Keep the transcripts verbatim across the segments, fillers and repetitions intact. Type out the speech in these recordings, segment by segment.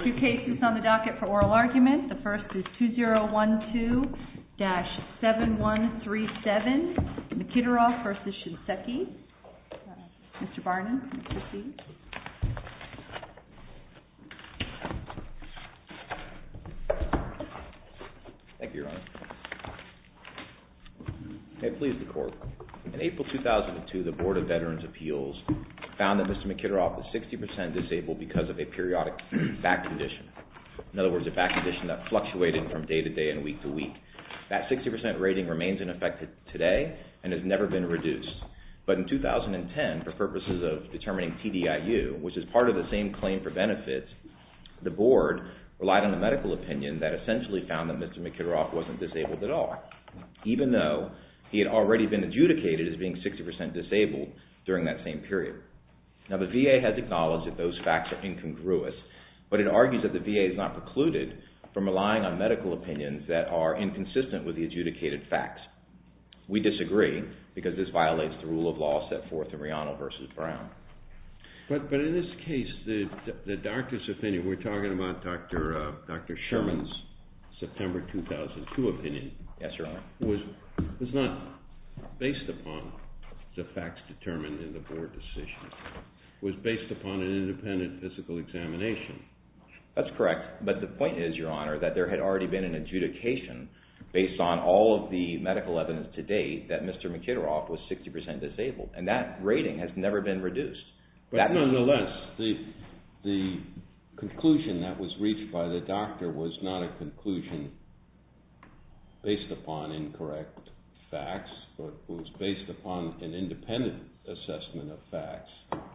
two cases on the docket for oral argument. The first is two zero one two dash seven one three seven, Mikitarov versus Shinseki. Uh, Mister Barney, please proceed. Thank you, Your Honor. May it please the Court. In April two thousand two, the Board of Veterans' Appeals found that Mister Mikitarov was sixty percent disabled because of a periodic back condition. In other words, a back condition that fluctuated from day to day and week to week. That sixty percent rating remains in effect today and has never been reduced. But in two thousand ten, for purposes of determining T D I U, which is part of the same claim for benefits, the Board relied on a medical opinion that essentially found that Mister Mikitarov wasn't disabled at all, even though he had already been adjudicated as being sixty percent disabled during that same period. Now, the V A has acknowledged that those facts are incongruous, but it argues that the V A is not precluded from relying on medical opinions that are inconsistent with the adjudicated facts. We disagree, because this violates the rule of law set forth in Riano versus Brown. But but in this case, the the doctor's opinion, we're talking about Doctor Uh, Doctor Sherman's September two thousand two opinion. Yes, Your Honor. Was was not based upon the facts determined in the board decision. It was based upon an independent physical examination. That's correct. But the point is, Your Honor, that there had already been an adjudication based on all of the medical evidence to date that Mister Mikitarov was sixty percent disabled, and that rating has never been reduced. But that nonetheless, the the conclusion that was reached by the doctor was not a conclusion based upon incorrect facts, but was based upon an independent assessment of facts.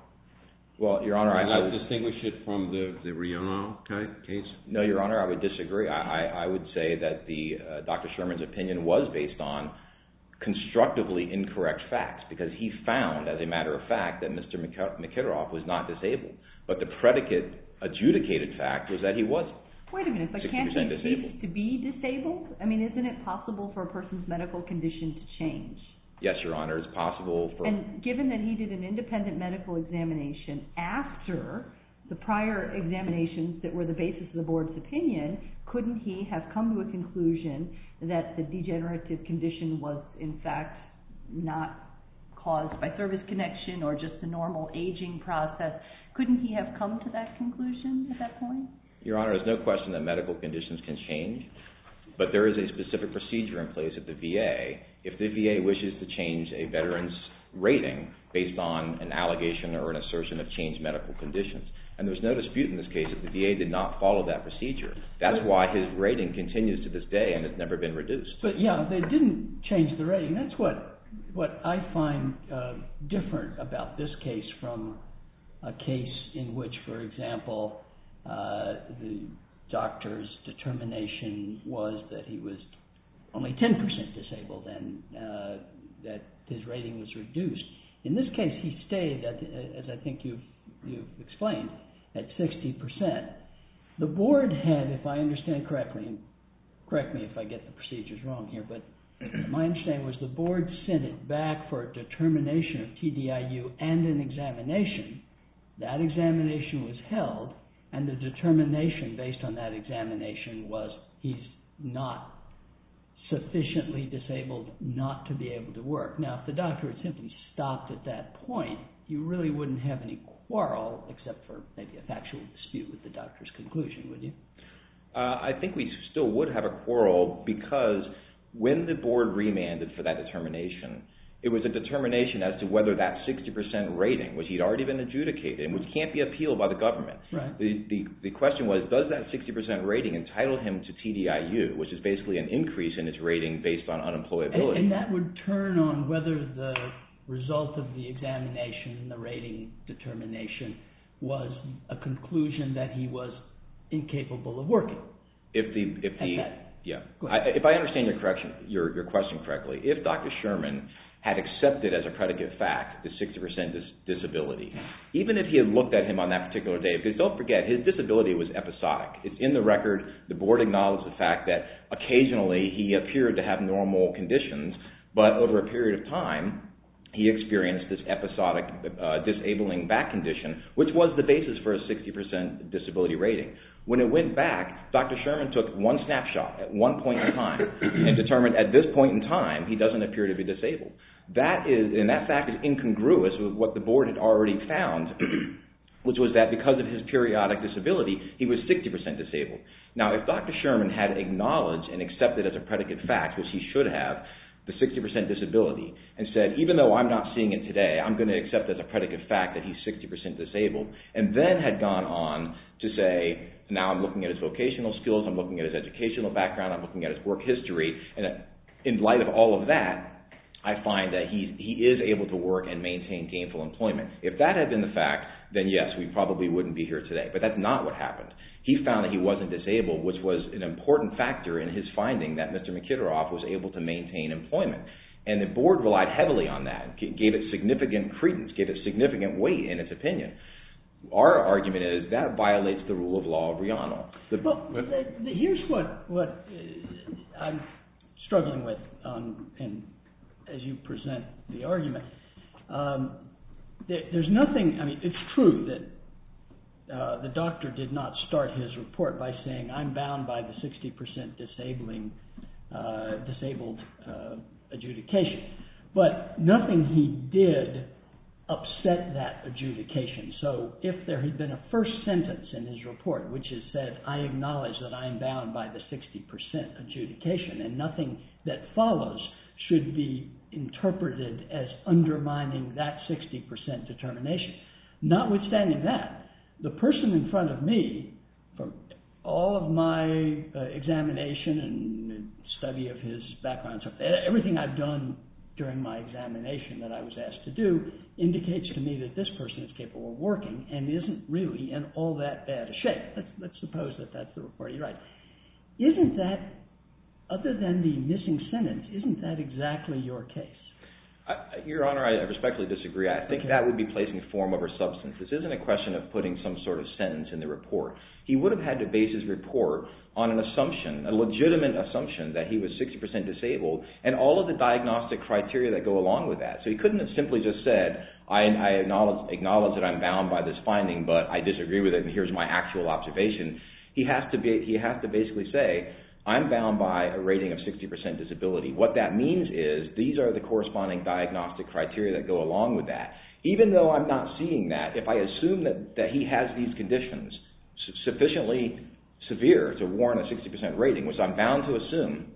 Well, Your Honor, Can I, I I would distinguish it from the the Riano case. No, Your Honor, I would disagree. I, I, I would say that the uh, Doctor Sherman's opinion was based on constructively incorrect facts, because he found, as a matter of fact, that Mister Mikitarov was not disabled. But the predicate adjudicated fact was that he was. Wait a minute, but can't he cease to be disabled? I mean, isn't it possible for a person's medical condition to change? Yes, Your Honor, it's possible for... And given that he did an independent medical examination after the prior examinations that were the basis of the board's opinion, couldn't he have come to a conclusion that the degenerative condition was, in fact, not caused by service connection or just the normal aging process? Couldn't he have come to that conclusion at that point? Your Honor, there's no question that medical conditions can change, but there is a specific procedure in place at the V A. If the V A wishes to change a veteran's rating based on an allegation or an assertion of changed medical conditions, and there's no dispute in this case that the V A did not follow that procedure. That's why his rating continues to this day and has never been reduced. But yeah, they didn't change the rating. That's what what I find uh, different about this case from a case in which, for example, uh, the doctor's determination was that he was only ten percent disabled and uh, that his rating was reduced. In this case, he stayed, at, as I think you've, you've explained, at sixty percent. The board had, if I understand correctly, and correct me if I get the procedures wrong here, but my understanding was the board sent it back for a determination of T D I U and an examination. That examination was held, and the determination based on that examination was he's not sufficiently disabled not to be able to work. Now, if the doctor had simply stopped at that point, you really wouldn't have any quarrel except for maybe a factual dispute with the doctor's conclusion, would you? Uh, I think we still would have a quarrel, because when the board remanded for that determination, it was a determination as to whether that sixty percent rating, which he'd already been adjudicated and which can't be appealed by the government. Right. The, the, the question was, does that sixty percent rating entitle him to T D I U, which is basically an increase in his rating based on unemployability? And, and that would turn on whether the result of the examination, the rating determination, was a conclusion that he was incapable of working. If the if the that. yeah, I, if I understand your correction, your your question correctly, if Doctor Sherman had accepted as a predicate fact the sixty percent dis- disability, even if he had looked at him on that particular day, because don't forget, his disability was episodic. It's in the record. The board acknowledged the fact that occasionally he appeared to have normal conditions, but over a period of time, he experienced this episodic uh, disabling back condition, which was the basis for a sixty percent disability rating. When it went back, Doctor Sherman took one snapshot at one point in time and determined at this point in time he doesn't appear to be disabled. That is, and that fact is incongruous with what the board had already found, which was that because of his periodic disability, he was sixty percent disabled. Now, if Doctor Sherman had acknowledged and accepted as a predicate fact, which he should have, the sixty percent disability, and said, even though I'm not seeing it today, I'm going to accept as a predicate fact that he's sixty percent disabled, and then had gone on to say, now I'm looking at his vocational skills, I'm looking at his educational background, I'm looking at his work history, and in light of all of that, I find that he, he is able to work and maintain gainful employment. If that had been the fact, then yes, we probably wouldn't be here today. But that's not what happened. He found that he wasn't disabled, which was an important factor in his finding that Mister McKitteroff was able to maintain employment. And the board relied heavily on that, gave it significant credence, gave it significant weight in its opinion. Our argument is that violates the rule of law of Riano. The, well, the, the, here's what, what uh, I'm struggling with, um, and as you present the argument. Um, there, there's nothing, I mean, it's true that uh, the doctor did not start his report by saying, I'm bound by the sixty percent disabling, uh, disabled uh, adjudication. But nothing he did upset that adjudication. So if there had been a first sentence in his report which has said, I acknowledge that I am bound by the sixty percent adjudication, and nothing that follows should be interpreted as undermining that sixty percent determination. Notwithstanding that, the person in front of me, from all of my uh, examination and study of his background, everything I've done during my examination that I was asked to do, indicates to me that this person is capable of working and isn't really in all that bad a shape. Let's, let's suppose that that's the report you write. Isn't that, other than the missing sentence, isn't that exactly your case? Uh, Your Honor, I respectfully disagree. I think okay. that would be placing form over substance. This isn't a question of putting some sort of sentence in the report. He would have had to base his report on an assumption, a legitimate assumption that he was sixty percent disabled, and all of the diagnostic criteria that go along with that. So he couldn't have simply just said, I, I acknowledge, acknowledge that I'm bound by this finding, but I disagree with it, and here's my actual observation. He has to be, he has to basically say, I'm bound by a rating of sixty percent disability. What that means is these are the corresponding diagnostic criteria that go along with that. Even though I'm not seeing that, if I assume that, that he has these conditions sufficiently severe to warrant a sixty percent rating, which I'm bound to assume,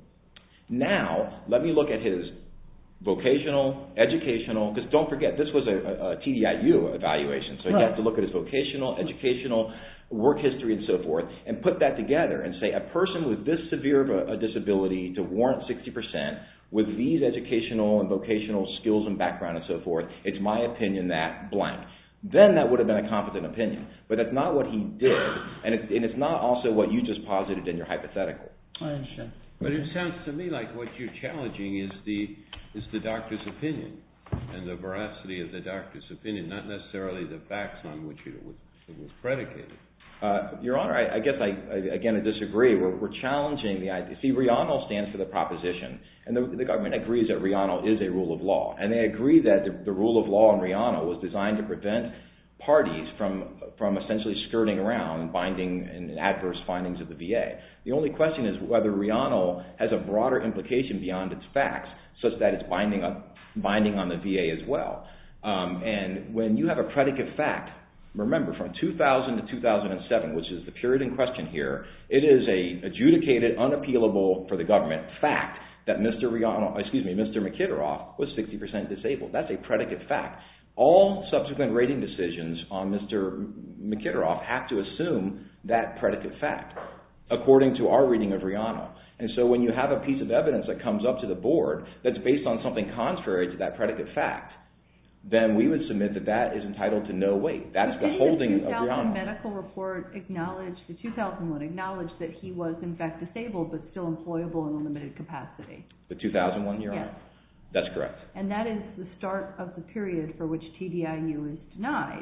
now let me look at his vocational, educational, because don't forget, this was a, a T D I U evaluation, so right. you have to look at his vocational, educational, work history and so forth, and put that together and say a person with this severe of a, a disability to warrant sixty percent with these educational and vocational skills and background and so forth, it's my opinion that blank. Then that would have been a competent opinion. But that's not what he did, and it's, and it's not also what you just posited in your hypothetical. I understand. But it sounds to me like what you're challenging is the is the doctor's opinion and the veracity of the doctor's opinion, not necessarily the facts on which it was, it was predicated. Uh, Your Honor, I, I guess I, I again I disagree. We're, we're challenging the idea. See, Riano stands for the proposition, and the, the government agrees that Riano is a rule of law, and they agree that the, the rule of law in Riano was designed to prevent parties from from essentially skirting around and binding and adverse findings of the V A. The only question is whether Riano has a broader implication beyond its facts, such that it's binding on, binding on the V A as well. Um, and when you have a predicate fact, remember, from two thousand to two thousand seven, which is the period in question here, it is a adjudicated, unappealable for the government fact that Mister Riano, excuse me, Mister McKitteroff was sixty percent disabled. That's a predicate fact. All subsequent rating decisions on Mister McKitteroff have to assume that predicate fact, according to our reading of Riano. And so when you have a piece of evidence that comes up to the board that's based on something contrary to that predicate fact, then we would submit that that is entitled to no weight. That's the holding of Riano. The two thousand medical report acknowledged, the two thousand one acknowledged that he was in fact disabled but still employable in a limited capacity. The two thousand one, Your Honor? Yes. That's correct. And that is the start of the period for which T D I U is denied.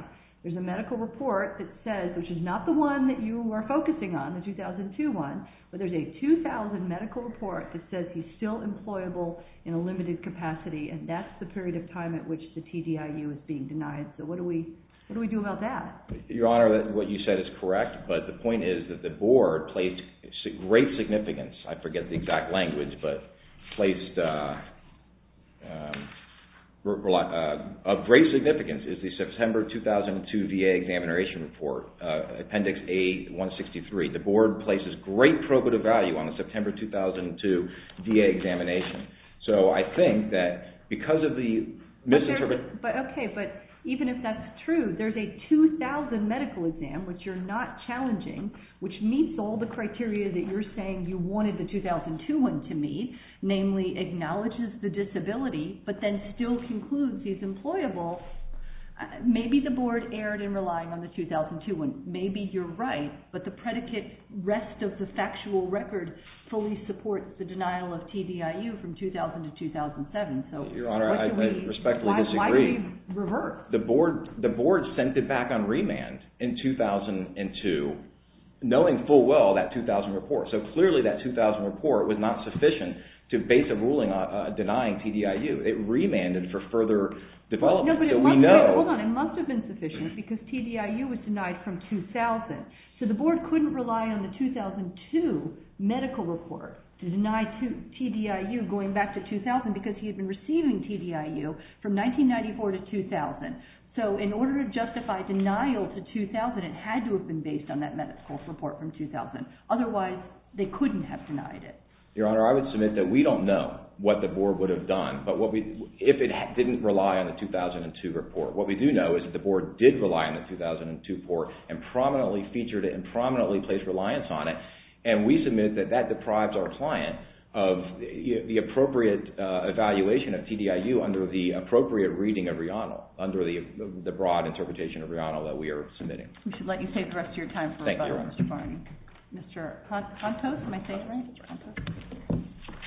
there's a medical report that says, which is not the one that you are focusing on, the two thousand two one, but there's a two thousand medical report that says he's still employable in a limited capacity, and that's the period of time at which the T D I U is being denied. So what do we what do we do about that? Your Honor, what you said is correct, but the point is that the board placed great significance, I forget the exact language, but placed uh, um, Uh, of great significance is the September two thousand two V A examination report, uh, Appendix A one sixty-three. The board places great probative value on the September two thousand two V A examination. So I think that because of the misinterpretation... But, but okay, but even if that's true, there's a two thousand medical exam, which you're not challenging, which meets all the criteria that you're saying you wanted the two thousand two one to meet, namely acknowledges the disability, but then still concludes he's employable. Uh, maybe the board erred in relying on the two thousand two one. Maybe you're right, but the predicate rest of the factual record fully supports the denial of T D I U from two thousand to two thousand seven. So, Your Honor, I, we, I respectfully why, disagree. Why do we revert? The board, the board sent it back on remand in two thousand two, knowing full well that two thousand report. So clearly that two thousand report was not sufficient to base a ruling on uh, denying T D I U. It remanded for further development. No, but so it we must know. Have, hold on, it must have been sufficient because T D I U was denied from two thousand. So the board couldn't rely on the two thousand two medical report to deny T D I U going back to two thousand because he had been receiving T D I U from nineteen ninety-four to two thousand. So in order to justify denial to two thousand, it had to have been based on that medical report from two thousand. Otherwise, they couldn't have denied it. Your Honor, I would submit that we don't know what the board would have done, but what we, if it didn't rely on the two thousand two report. What we do know is that the board did rely on the two thousand two report and prominently featured it and prominently placed reliance on it, and we submit that that deprives our client of the, the appropriate uh, evaluation of T D I U under the appropriate reading of Rional, under the the broad interpretation of Rional that we are submitting. We should let you take the rest of your time for Thank rebuttal, you, Your Honor. Mister Barney. Mister Contos, am I saying it right? Contos?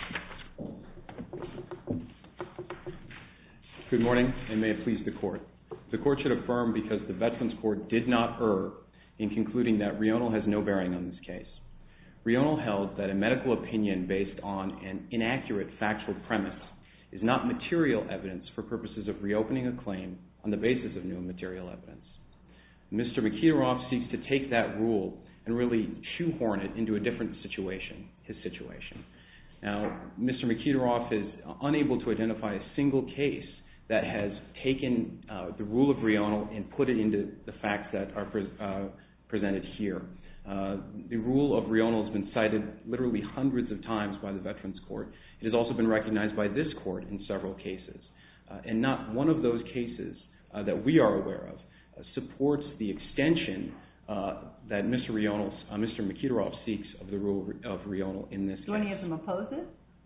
Good morning, and may it please the Court. The Court should affirm because the Veterans Court did not err in concluding that Rional has no bearing on this case. Rional held that a medical opinion based on an inaccurate factual premise is not material evidence for purposes of reopening a claim on the basis of new material evidence. Mister Mikitaroff seeks to take that rule and really shoehorn it into a different situation, his situation. Now, Mister Mikitaroff is unable to identify a single case that has taken uh, the rule of Rional and put it into the facts that are pre- uh, presented here. Uh, the rule of Rional has been cited literally hundreds of times by the Veterans Court. It has also been recognized by this Court in several cases. Uh, and not one of those cases uh, that we are aware of uh, supports the extension uh, that Mister Rional, uh, Mister Mikitaroff seeks of the rule of Rional in this Do case. any of them oppose it?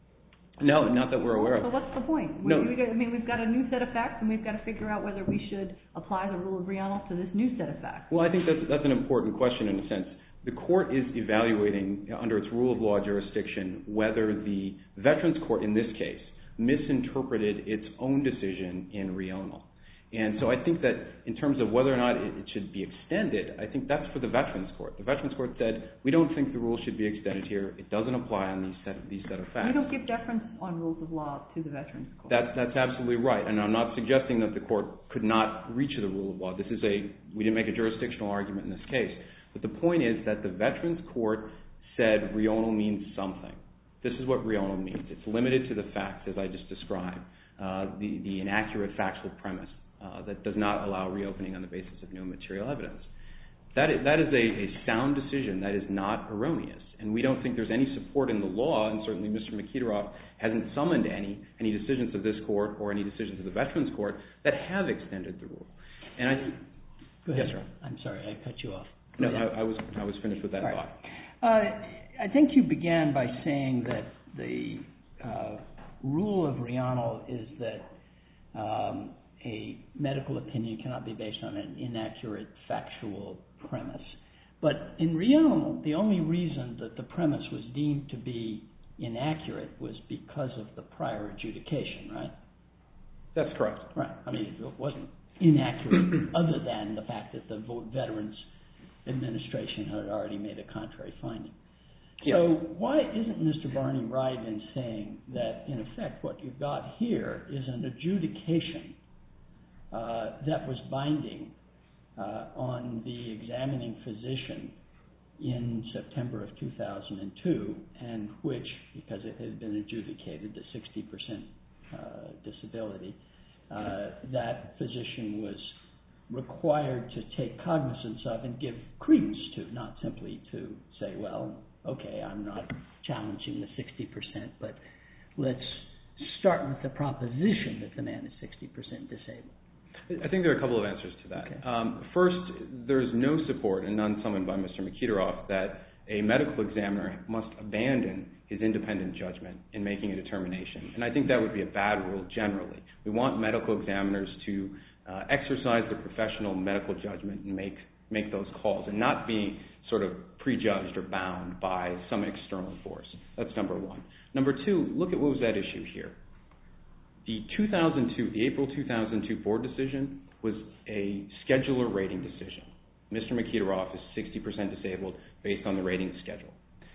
No, not that we're aware of. So what's the point? No. We, we, I mean, we've got a new set of facts, and we've got to figure out whether we should apply the rule of Rional to this new set of facts. Well, I think that's, that's an important question in a sense. The Court is evaluating, under its rule of law jurisdiction, whether the Veterans Court, in this case, misinterpreted its own decision in Rional. And so I think that in terms of whether or not it, it should be extended, I think that's for the Veterans Court. The Veterans Court said, we don't think the rule should be extended here. It doesn't apply on these set, these set of facts. We don't give deference on rules of law to the Veterans Court. That's, that's absolutely right. And I'm not suggesting that the Court could not reach the rule of law. This is a, we didn't make a jurisdictional argument in this case. But the point is that the Veterans Court said Rional means something. This is what Rional means. It's limited to the facts, as I just described, uh, the, the inaccurate factual premise uh, that does not allow reopening on the basis of new material evidence. That is, that is a, a sound decision that is not erroneous. And we don't think there's any support in the law, and certainly Mister Mikitaroff hasn't summoned any, any decisions of this Court or any decisions of the Veterans Court that have extended the rule. And I think... Go ahead. Yes, sir. I'm sorry, I cut you off. No, I, I was I was finished with that Right. thought. Uh, I think you began by saying that the uh, rule of Rional is that um, a medical opinion cannot be based on an inaccurate factual premise. But in Rional, the only reason that the premise was deemed to be inaccurate was because of the prior adjudication, right? That's correct. Right. I mean, it wasn't inaccurate other than the fact that the Veterans Administration had already made a contrary finding. Yeah. So why isn't Mister Barney right in saying that, in effect, what you've got here is an adjudication uh, that was binding uh, on the examining physician in September of two thousand two, and which, because it had been adjudicated, the sixty percent uh, disability, uh, that physician was required to take cognizance of and give credence to, not simply to say, well, okay, I'm not challenging the sixty percent, but let's start with the proposition that the man is sixty percent disabled. I think there are a couple of answers to that. Okay. Um, first, there's no support, and none summoned by Mister Mikitaroff, that a medical examiner must abandon his independent judgment in making a determination. And I think that would be a bad rule generally. We want medical examiners to uh, exercise their professional medical judgment and make, make those calls, and not be sort of prejudged or bound by some external force. That's number one. Number two, look at what was at issue here. The two thousand two, the April two thousand two board decision was a scheduler rating decision. Mister Mikitaroff is sixty percent disabled based on the rating schedule.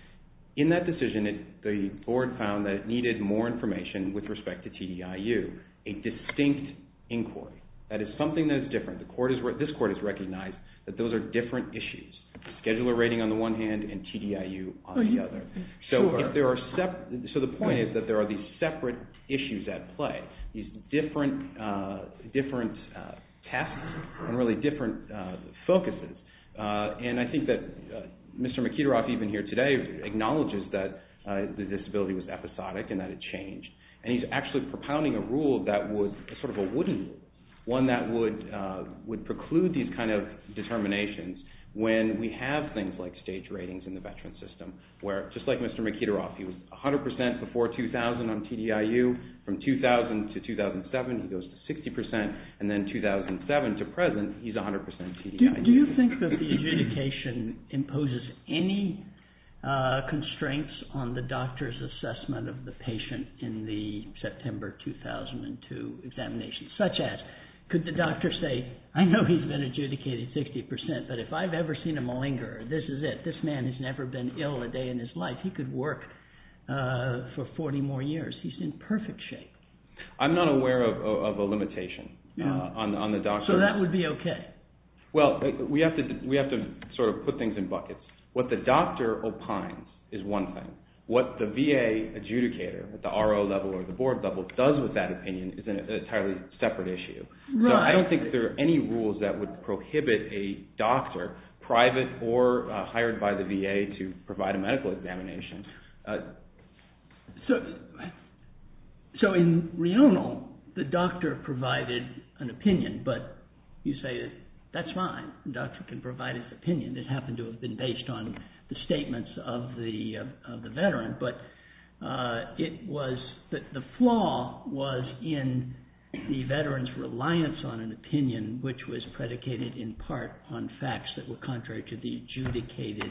In that decision, it, the board found that it needed more information with respect to T D I U, a distinct inquiry. That is something that is different. The court is, this court has recognized that those are different issues. Scheduler rating on the one hand and T D I U on the other. So Sure. if there are sep- so the point is that there are these separate issues at play, these different uh, different uh, tests and really different uh, focuses. Uh, and I think that uh, Mister Mikitaroff, even here today, acknowledges that uh, the disability was episodic and that it changed. And he's actually propounding a rule that would, sort of a wooden rule, one that would uh, would preclude these kind of determinations when we have things like stage ratings in the veteran system, where just like Mister Mikitaroff, he was one hundred percent before two thousand on T D I U. From two thousand to two thousand seven, he goes to sixty percent, and then two thousand seven to present, he's one hundred percent T D I U. Do, do you think that the adjudication imposes any uh, constraints on the doctor's assessment of the patient in the September two thousand two examination, such as, could the doctor say, I know he's been adjudicated sixty percent, but if I've ever seen a malingerer, this is it. This man has never been ill a day in his life. He could work uh, for forty more years. He's in perfect shape. I'm not aware of, of, of a limitation Yeah. uh, on, on the doctor. So that would be okay. Well, we have to we have to sort of put things in buckets. What the doctor opines is one thing. What the V A adjudicator at the R O level or the board level does with that opinion is an entirely separate issue. Right. So I don't think there are any rules that would prohibit a doctor, private or uh, hired by the V A, to provide a medical examination. Uh, So, so in Rional, the doctor provided an opinion, but you say that that's fine. The doctor can provide his opinion. It happened to have been based on the statements of the uh, of the veteran, but uh, it was that the flaw was in the veteran's reliance on an opinion which was predicated in part on facts that were contrary to the adjudicated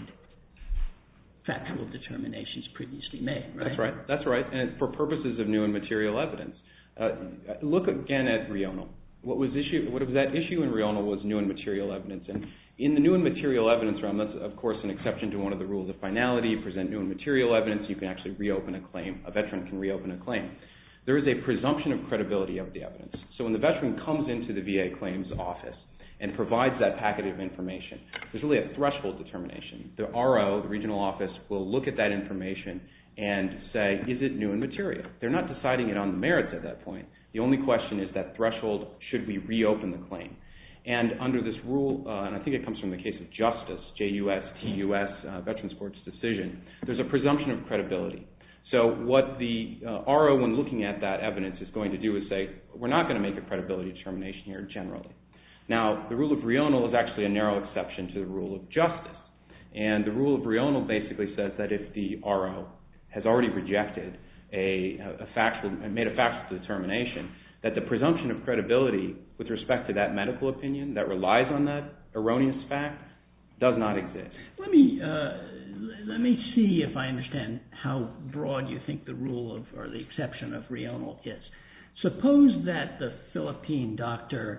factual determinations previously made, right? That's right. That's right. And for purposes of new and material evidence. Uh, look again at Rional. What was issue? What was that issue in Rional was new and material evidence. And in the new and material evidence realm, that's of course an exception to one of the rules of finality. You present new and material evidence, you can actually reopen a claim. A veteran can reopen a claim. There is a presumption of credibility of the evidence. So when the veteran comes into the V A claims office and provides that packet of information, there's really a threshold determination. The R O, the regional office, will look at that information and say, is it new and material? They're not deciding it on the merits at that point. The only question is that threshold, should we reopen the claim? And under this rule, uh, and I think it comes from the case of Justice, J U S T U S, uh, Veterans Court's decision, there's a presumption of credibility. So what the uh, R O, when looking at that evidence, is going to do is say, we're not going to make a credibility determination here generally. Now, the rule of Rional is actually a narrow exception to the rule of justice. And the rule of Rional basically says that if the R O has already rejected a, a factual, made a factual determination, that the presumption of credibility with respect to that medical opinion that relies on that erroneous fact does not exist. Let me uh, let me see if I understand how broad you think the rule of, or the exception of Rional is. Suppose that the Philippine doctor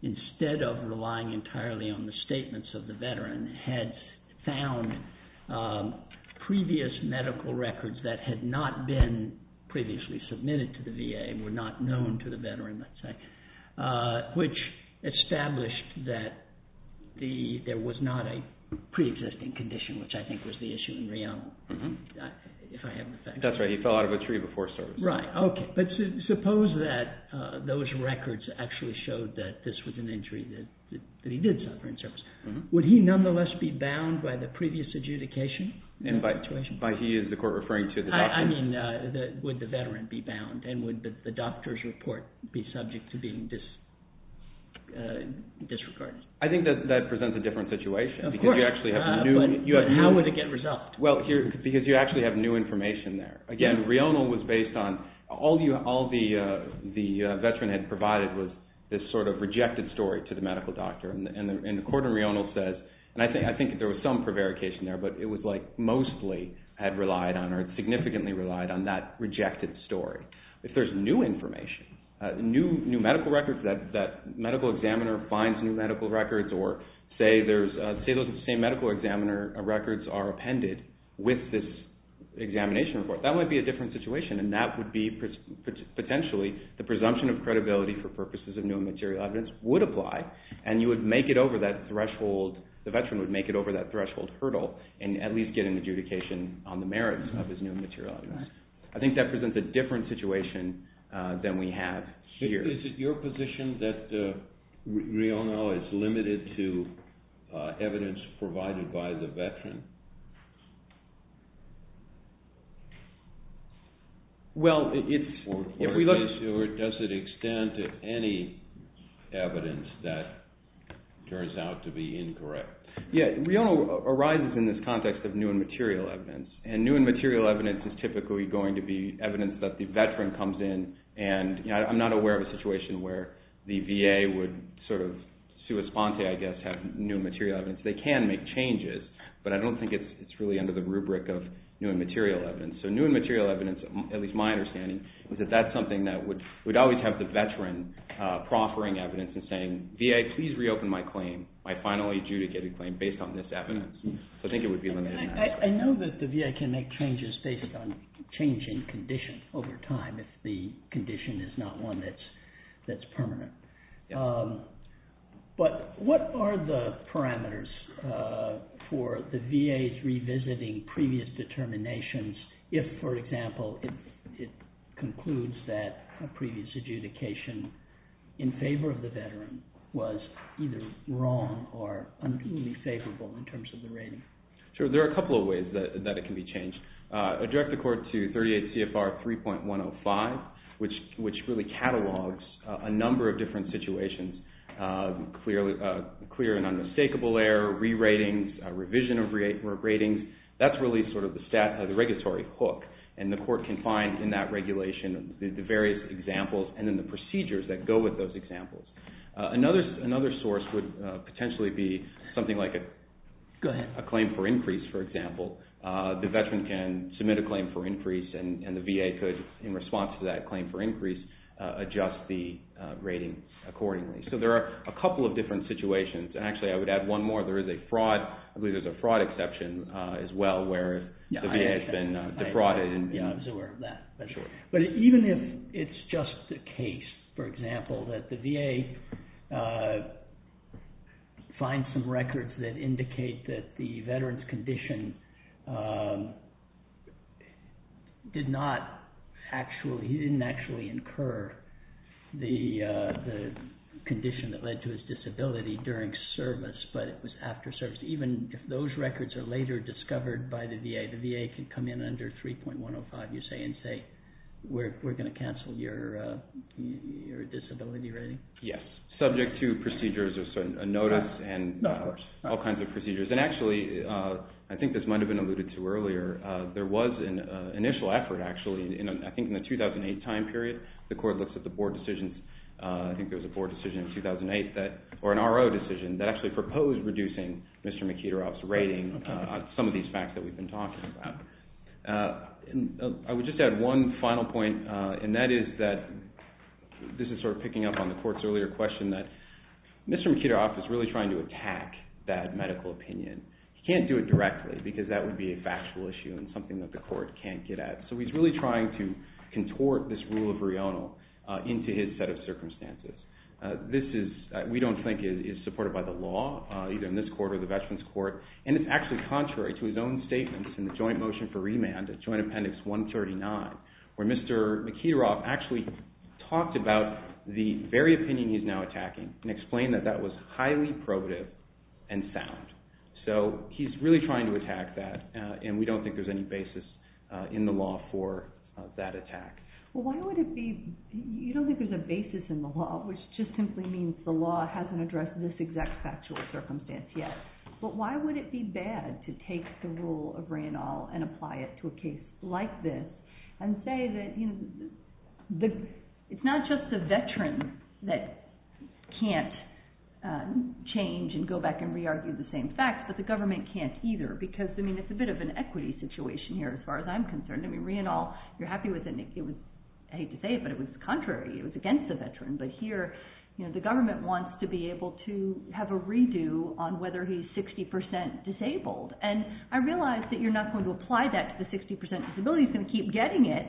instead of relying entirely on the statements of the veteran, had found um, previous medical records that had not been previously submitted to the V A, were not known to the veteran, let's say, uh, which established that the there was not a pre-existing condition, which I think was the issue in Rional, mm-hmm. uh, if I have the facts. That's right. He fell out of a tree before service. Right. Okay. But su- suppose that uh, those records actually showed that this was an injury that, that, that he did suffer in service. Mm-hmm. Would he nonetheless be bound by the previous adjudication? And by, by he, is the court referring to the doctor? I, I mean, uh, the, would the veteran be bound, and would the, the doctor's report be subject to being dis, uh, disregarded? I think that that presents a different situation of because course. you actually have uh, new. But, you have but new, how would it get resolved? Well, here because you actually have new information there. Again, yeah. Rional was based on all you all the uh, the uh, veteran had provided was this sort of rejected story to the medical doctor, and the, and the, and the court in Rional says, and I think I think there was some prevarication there, but it was like mostly had relied on or significantly relied on that rejected story. If there's new information. Uh, new new medical records that, that medical examiner finds new medical records, or say there's uh, say those same medical examiner records are appended with this examination report. That might be a different situation, and that would be pres- potentially the presumption of credibility for purposes of new and material evidence would apply, and you would make it over that threshold. The veteran would make it over that threshold hurdle and at least get an adjudication on the merits of his new and material evidence. I think that presents a different situation Uh, than we have here. Is it your position that uh, Rional is limited to uh, evidence provided by the veteran? Well, it's or, or if we look, is, or does it extend to any evidence that turns out to be incorrect? Yeah, Rional arises in this context of new and material evidence, and new and material evidence is typically going to be evidence that the veteran comes in, and you know, I'm not aware of a situation where the V A would sort of sua sponte, I guess, have new and material evidence. They can make changes, but I don't think it's it's really under the rubric of new and material evidence. So new and material evidence, at least my understanding, is that that's something that would would always have the veteran uh, proffering evidence and saying, V A, please reopen my claim, my finally adjudicated claim based on this evidence. So I think it would be limited. I, I, I know that the V A can make changes based on changing condition over time if the condition is not one that's that's permanent. Yeah. Um, but what are the parameters uh, for the V A's revisiting previous determinations if, for example, it, it concludes that a previous adjudication in favor of the veteran was either wrong or unduly favorable in terms of the rating? Sure. There are a couple of ways that, that it can be changed. Uh, I direct the court to thirty-eight C F R three point one oh five, which which really catalogs uh, a number of different situations. Uh, clear, uh, clear and unmistakable error, re-ratings, uh, revision of re- ratings. That's really sort of the stat, uh, the regulatory hook, and the court can find in that regulation the, the various examples and then the procedures that go with those examples. Uh, another another source would uh, potentially be something like a Go ahead. a claim for increase, for example. Uh, the veteran can submit a claim for increase, and, and the V A could, in response to that claim for increase, uh, adjust the uh, rating accordingly. So there are a couple of different situations, and actually I would add one more. There is a fraud, I believe there's a fraud exception uh, as well, where if yeah, the V A has been uh, defrauded. I, and, yeah, I was aware of that. But, sure. but even if it's just the case, for example, that the V A uh, find some records that indicate that the veteran's condition um, did not actually, he didn't actually incur the uh, the condition that led to his disability during service, but it was after service. Even if those records are later discovered by the V A, the V A can come in under three point one oh five, you say, and say, we're we're going to cancel your uh, your disability rating? Yes, subject to procedures or certain, a notice right. and no, uh, of course. all right. kinds of procedures. And actually, uh, I think this might have been alluded to earlier. Uh, there was an uh, initial effort, actually, in a, I think in the two thousand eight time period. The court looks at the board decisions. Uh, I think there was a board decision in two thousand eight that, or an R O decision that actually proposed reducing Mister McKeteroff's rating okay. uh, on some of these facts that we've been talking about. Uh, and, uh, I would just add one final point, uh, and that is that this is sort of picking up on the court's earlier question that Mister Mkhitarov is really trying to attack that medical opinion. He can't do it directly because that would be a factual issue and something that the court can't get at. So he's really trying to contort this rule of Rional uh, into his set of circumstances. Uh, this is, uh, we don't think, is, is supported by the law, uh, either in this court or the Veterans Court, and it's actually contrary to his own statements in the joint motion for remand at Joint Appendix one thirty-nine, where Mister Mkhitarov actually talked about the very opinion he's now attacking and explained that that was highly probative and sound. So he's really trying to attack that, uh, and we don't think there's any basis uh, in the law for uh, that attack. Well, why would it be, you don't think there's a basis in the law, which just simply means the law hasn't addressed this exact factual circumstance yet. But why would it be bad to take the rule of Rional and apply it to a case like this and say that, you know, the, it's not just the veteran that can't uh, change and go back and re-argue the same facts, but the government can't either, because, I mean, it's a bit of an equity situation here as far as I'm concerned. I mean, Rional, you're happy with it, it was, I hate to say it, but it was contrary. It was against the veteran. But here, you know, the government wants to be able to have a redo on whether he's sixty percent disabled. And I realize that you're not going to apply that to the sixty percent disability. He's going to keep getting it.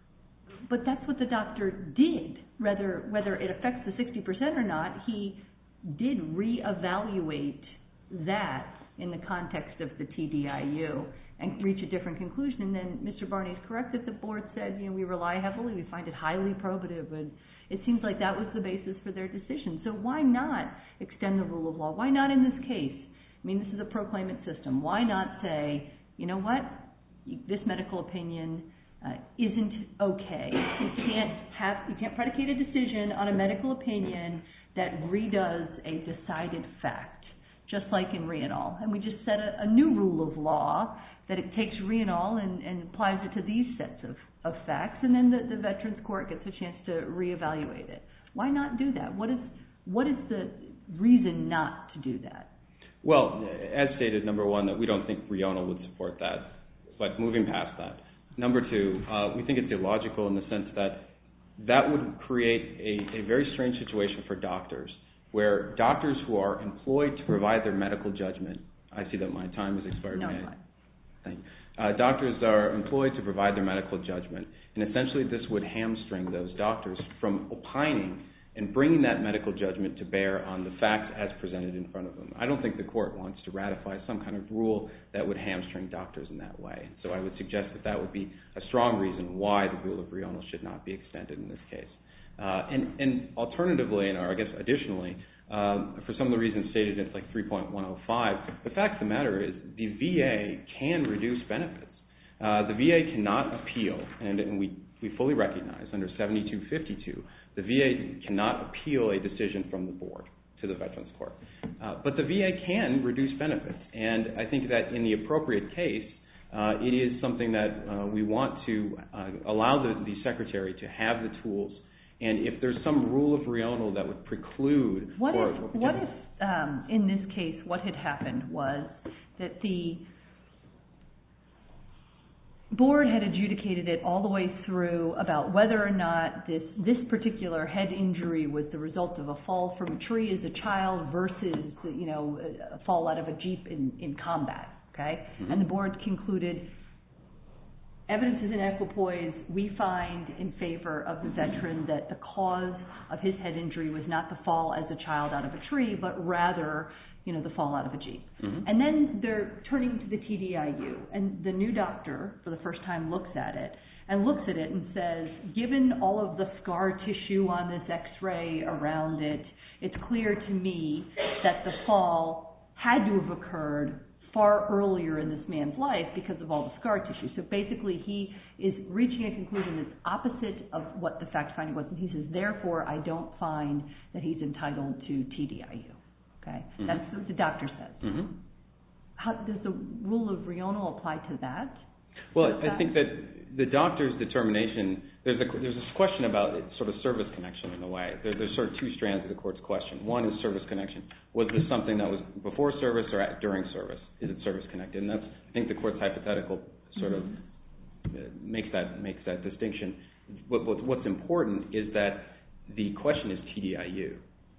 But that's what the doctor did. Whether, whether it affects the sixty percent or not, he did reevaluate that in the context of the T D I U and reach a different conclusion. And then Mister Barney is correct that the board said, you know, we rely heavily, we find it highly probative, and it seems like that was the basis for their decision. So why not extend the rule of law? Why not in this case? I mean, this is a proclaimant system. Why not say, you know what, this medical opinion uh, isn't okay. You can't have, you can't predicate a decision on a medical opinion that redoes a decided fact, just like in Rional. And we just set a, a new rule of law that it takes Rional and, and applies it to these sets of, of facts, and then the, the Veterans Court gets a chance to reevaluate it. Why not do that? What is, what is the reason not to do that? Well, as stated, number one, that we don't think Rional would support that. But moving past that, number two, uh, we think it's illogical in the sense that that would create a, a very strange situation for doctors, where doctors who are employed to provide their medical judgment, I see that my time has expired. No, May I? Thank you. Uh, doctors are employed to provide their medical judgment, and essentially this would hamstring those doctors from opining and bringing that medical judgment to bear on the facts as presented in front of them. I don't think the court wants to ratify some kind of rule that would hamstring doctors in that way. So I would suggest that that would be a strong reason why the rule of Rional should not be extended in this case. Uh, and, and alternatively, or I guess additionally, um, for some of the reasons stated in like three point one oh five, the fact of the matter is the V A can reduce benefits. Uh, the V A cannot appeal, and, and we, we fully recognize under seventy-two fifty-two, the V A cannot appeal a decision from the board to the Veterans Court. Uh, but the V A can reduce benefits, and I think that in the appropriate case, uh, it is something that uh, we want to uh, allow the, the Secretary to have the tools. And if there's some rule of Rional that would preclude... What or, if, or what if um, in this case, what had happened was that the board had adjudicated it all the way through about whether or not this, this particular head injury was the result of a fall from a tree as a child versus, you know, a fall out of a Jeep in, in combat, okay? Mm-hmm. And the board concluded... Evidence is in equipoise. We find in favor of the veteran that the cause of his head injury was not the fall as a child out of a tree, but rather, you know, the fall out of a Jeep. Mm-hmm. And then they're turning to the T D I U, and the new doctor, for the first time, looks at it and looks at it and says, given all of the scar tissue on this X-ray around it, it's clear to me that the fall had to have occurred far earlier in this man's life because of all the scar tissue. So basically he is reaching a conclusion that's opposite of what the fact finding was. And he says, therefore, I don't find that he's entitled to T D I U. Okay? Mm-hmm. That's what the doctor says. Mm-hmm. How, does the rule of Rional apply to that? Well, I think that the doctor's determination, there's a, there's this question about sort of service connection in a way. There, there's sort of two strands of the court's question. One is service connection. Was this something that was before service or at, during service? Is it service connected? And that's, I think the court's hypothetical sort mm-hmm. of makes that, makes that distinction. What, what, what's important is that the question is T D I U.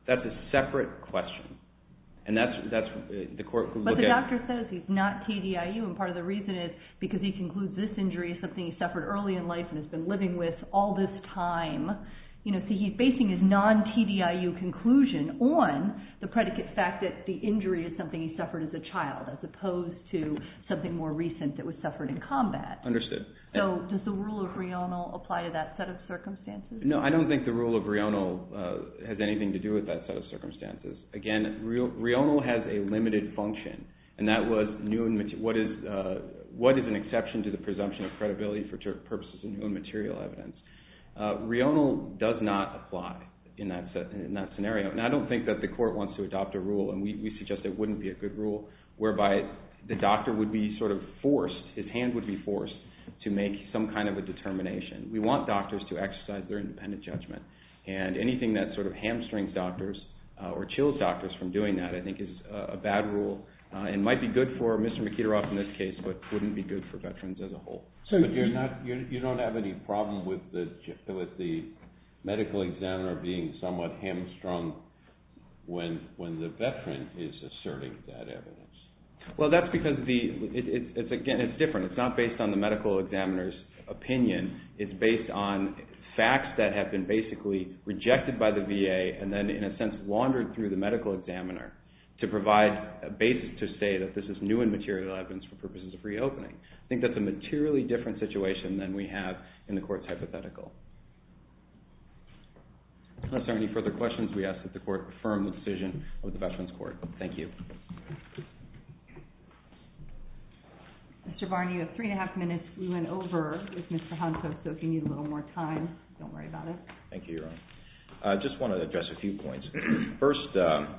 That's a separate question. And that's, that's the court could look at... But the doctor says he's not T D I U, and part of the reason is because he concludes this injury is something he suffered early in life and has been living with all this time. You know, see, he's basing his non-T D I U conclusion on the predicate fact that the injury is something he suffered as a child, as opposed to something more recent that was suffered in combat. Understood. So does the rule of Rional apply to that set of circumstances? No, I don't think the rule of Rional uh, has anything to do with that set of circumstances. Again, Rional has a limited function, and that was new and what is uh, what is an exception to the presumption of credibility for purposes of new and material evidence. Uh, Rional does not apply in that set, in that scenario, and I don't think that the court wants to adopt a rule, and we, we suggest it wouldn't be a good rule, whereby the doctor would be sort of forced, his hand would be forced to make some kind of a determination. We want doctors to exercise their independent judgment, and anything that sort of hamstrings doctors uh, or chills doctors from doing that, I think, is a, a bad rule, uh, and might be good for Mister Mikitaroff in this case, but wouldn't be good for veterans as a whole. So but you're not, you're, you don't have any problem with the with the medical examiner being somewhat hamstrung when when the veteran is asserting that evidence? Well, that's because the it, it, it's again it's different. It's not based on the medical examiner's opinion. It's based on facts that have been basically rejected by the V A and then, in a sense, laundered through the medical examiner to provide a basis to say that this is new and material evidence for purposes of reopening. I think that's a materially different situation than we have in the court's hypothetical. Unless there are any further questions, we ask that the court affirm the decision of the Veterans Court. Thank you. Mister Barney, you have three and a half minutes. We went over with Mister Honko, so if you need a little more time, don't worry about it. Thank you, Your Honor. I uh, just want to address a few points. First, um,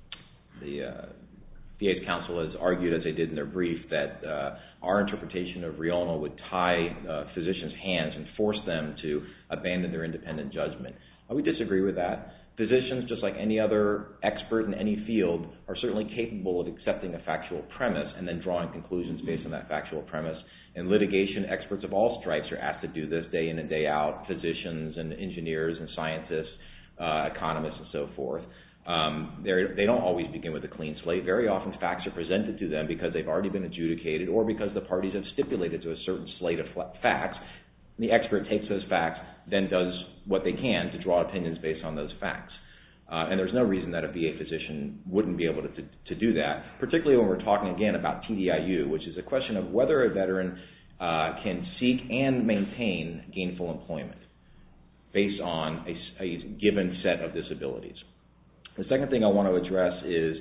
the uh, V A's counsel has argued, as they did in their brief, that uh, our interpretation of Rional would tie uh, physicians' hands and force them to abandon their independent judgment. Uh, we disagree with that. Physicians, just like any other expert in any field, are certainly capable of accepting a factual premise and then drawing conclusions based on that factual premise. In litigation, experts of all stripes are asked to do this day in and day out, physicians and engineers and scientists, uh, economists and so forth. Um, they don't always begin with a clean slate. Very often facts are presented to them because they've already been adjudicated or because the parties have stipulated to a certain slate of facts. The expert takes those facts, then does what they can to draw opinions based on those facts. Uh, and there's no reason that a V A physician wouldn't be able to, to, to do that, particularly when we're talking again about T D I U, which is a question of whether a veteran uh, can seek and maintain gainful employment based on a, a given set of disabilities. The second thing I want to address is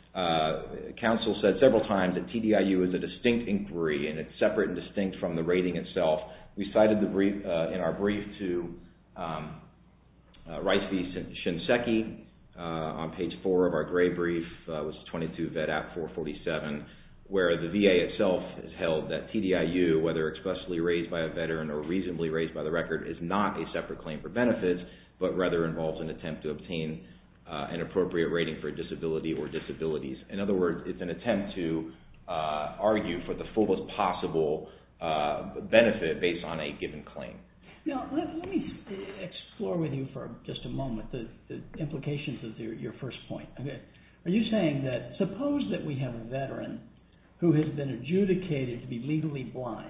uh, counsel said several times that T D I U is a distinct inquiry and it's separate and distinct from the rating itself. We cited the brief uh, in our brief to um, uh, Rice v. Shinseki uh, on page four of our gray brief, uh, which is twenty-two Vet App four forty-seven, where the V A itself has held that T D I U, whether expressly raised by a veteran or reasonably raised by the record, is not a separate claim for benefits, but rather involves an attempt to obtain uh, an appropriate rating for a disability or disabilities. In other words, it's an attempt to uh, argue for the fullest possible uh, benefit based on a given claim. Now, let, let me explore with you for just a moment the, the implications of your, your first point. Okay. Are you saying that suppose that we have a veteran who has been adjudicated to be legally blind,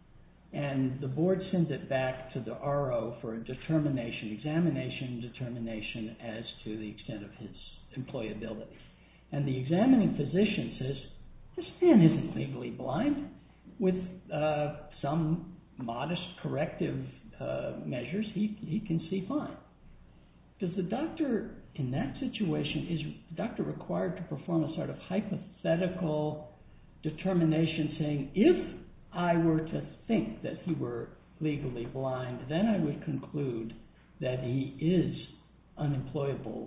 and the board sends it back to the R O for a determination, examination determination as to the extent of his employability. And the examining physician says, this man isn't legally blind. With uh, some modest corrective uh, measures, he, he can see fine. Does the doctor, in that situation, is the doctor required to perform a sort of hypothetical determination saying, if I were to think that he were legally blind, then I would conclude that he is unemployable,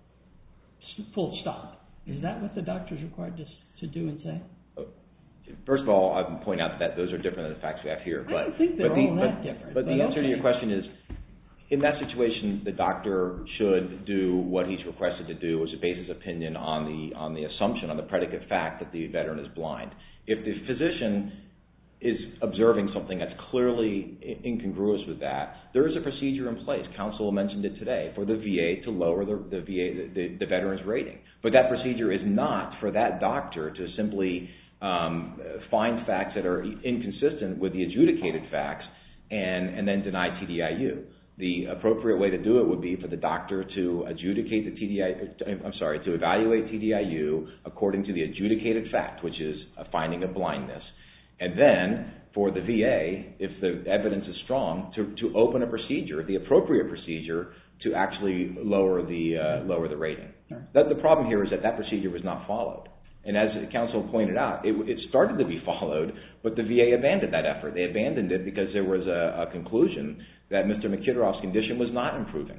full stop. Is that what the doctor is required to, to do and say? First of all, I would point out that those are different than the facts we have here. But, I don't think they're but the, all that but, different. But, but the but answer okay. to your question is, in that situation, the doctor should do what he's requested to do, which is base his opinion on the on the assumption, on the predicate fact that the veteran is blind. If the physician is observing something that's clearly incongruous with that, there is a procedure in place. Counsel mentioned it today for the V A to lower the, the V A the, the veteran's rating. But that procedure is not for that doctor to simply um, find facts that are inconsistent with the adjudicated facts and, and then deny T D I U. The appropriate way to do it would be for the doctor to adjudicate the T D I U, I'm sorry, to evaluate T D I U according to the adjudicated fact, which is a finding of blindness. And then for the V A, if the evidence is strong, to, to open a procedure, the appropriate procedure, to actually lower the uh, lower the rating. That, the problem here is that that procedure was not followed. And as counsel pointed out, it, it started to be followed, but the V A abandoned that effort. They abandoned it because there was a, a conclusion that Mister McKitteroff's condition was not improving.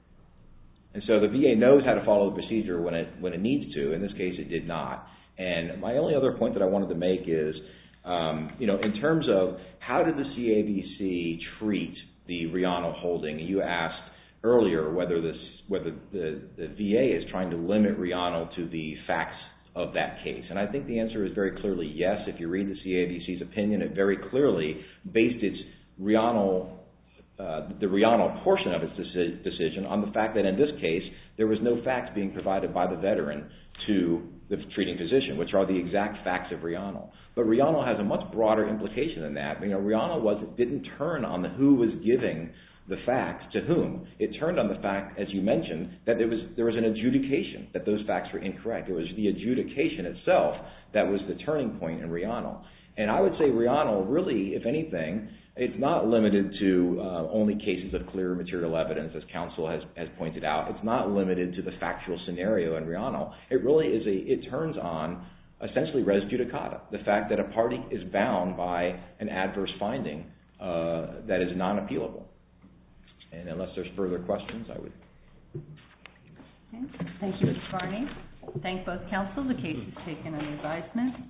And so the V A knows how to follow the procedure when it when it needs to. In this case, it did not. And my only other point that I wanted to make is, um, you know, in terms of how did the C A B C treat the Riano holding? You asked earlier whether this whether the, the V A is trying to limit Riano to the facts of that case. And I think the answer is very clearly yes. If you read the C A B C's opinion, it very clearly based its Riano, uh, the Riano portion of its deci- decision on the fact that in this case, there was no facts being provided by the veteran to the treating physician, which are the exact facts of Riano. But Riano has a much broader implication than that. You know, Riano was, didn't turn on the who was giving the facts to whom. It turned on the fact, as you mentioned, that there was there was an adjudication, that those facts were incorrect. It was the adjudication itself that was the turning point in Riano. And I would say Riano really, if anything, it's not limited to uh, only cases of clear material evidence, as counsel has, has pointed out. It's not limited to the factual scenario in Riano. It really is a, it turns on essentially res judicata, the fact that a party is bound by an adverse finding uh, that is non-appealable. And unless there's further questions, I would. Okay. Thank you, Mister Barney. Thank both counsel. The case is taken under advisement.